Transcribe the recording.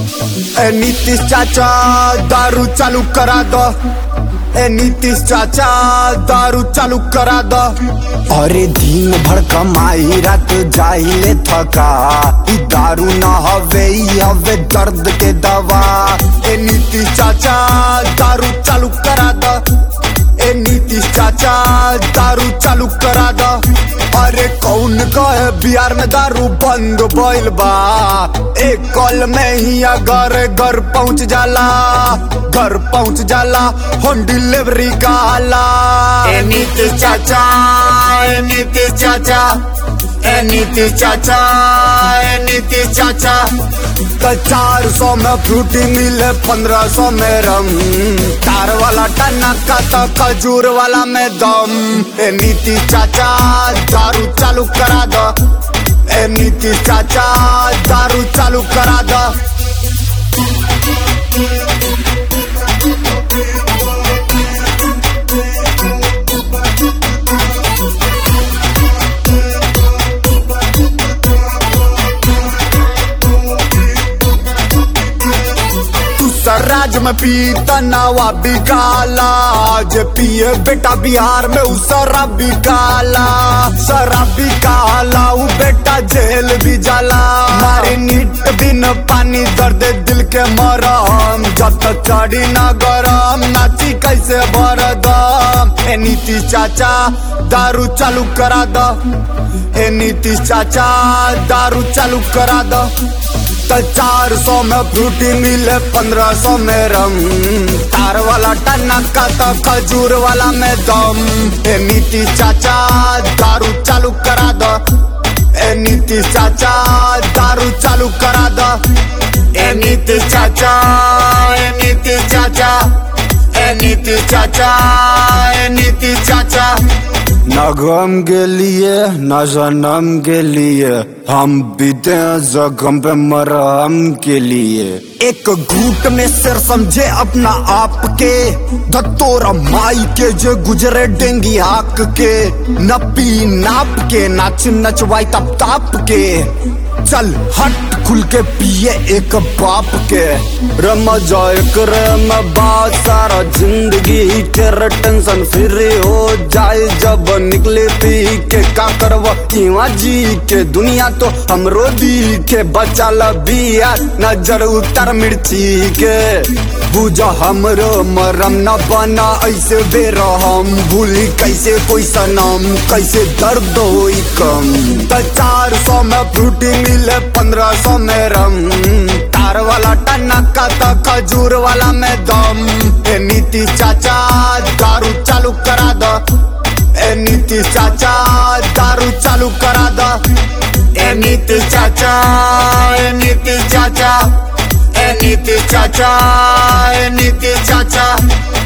ए नीतीश चाचा दारू चालू करा दो। ए नीतीश चाचा दारू चालू करा दो। अरे दिन भर कमाई रात जाइले थका, ई दारू ना हवे ई हवे दर्द के दवा। ए नीतीश चाचा दारू चालू करा दो। ए नीतीश चाचा दारू चालू करा दो। अरे कौन कहे बिहार में दारू बंद भइल बा, एक कॉल में ही घर घर पहुंच जाला, घर पहुंच जाला होम डिलीवरी का आला। ए नीतीश चाचा, ए नीतीश चाचा, ए नीतीश चाचा, ए नीतीश चाचा। 400 में फ्रूटी मिले 1500 में रम, तार वाला टनका तो खजूर वाला में दम। ए नीतीश चाचा दारू चालू करा दो। ए नीतीश चाचा दारू चालू करा दो। राज्य में पीता नवा बिकाला, जे पिए बेटा बिहार में उ शराबी काला, शराबी काला उ बेटा जेल भी जाला। मारी नीट बिन पानी दर्द दिल के मरम, जब तक चढ़ी ना गरम नाची कैसे भरदम। ए नीतीश चाचा दारू चालू करा दो। ए नीतीश चाचा दारू चालू करा दो। 400 में फ्रूटी मिले 1500 में रम, तार वाला टनका तो खजूर वाला में दम। ए नीतीश चाचा दारू चालू करा दो। ए नीतीश चाचा दारू चालू करा दो। ए नीतीश चाचा, ए नीतीश चाचा, ए नीतीश चाचा, ए नीतीश चाचा। न गम के लिए न जन्म के लिए, हम बीते जख्म पे मरहम के लिए। एक घूट में सिर समझे अपना आप के, धतोरा माई के जो गुजरे डेंगी हाक के। न पी नाप के नाच नचवाई तप ताप के, चल हट खुल के पिए एक बाप के। रम जाए करम बात सारा जिंदगी के टेंशन फ्री हो जाए, जब निकले पी के का करवा इवा जी के। दुनिया तो हमरो दी के बचा बिया नजर उतर मिर्ची के। बुझा हमरो मरम न बना ऐसे बेरहम, भूली कैसे कोई सनम कैसे दर्द होई कम। 400 में फ्रूटी मिले 1500 में रम, तार वाला टनका तो खजूर वाला में दम। ए नीतीश चाचा दारू चालू करा दो। ए नीतीश चाचा दारू चालू करा दो। ए नीतीश चाचा, ए नीतीश चाचा, ए नीतीश चाचा, ए नीतीश चाचा।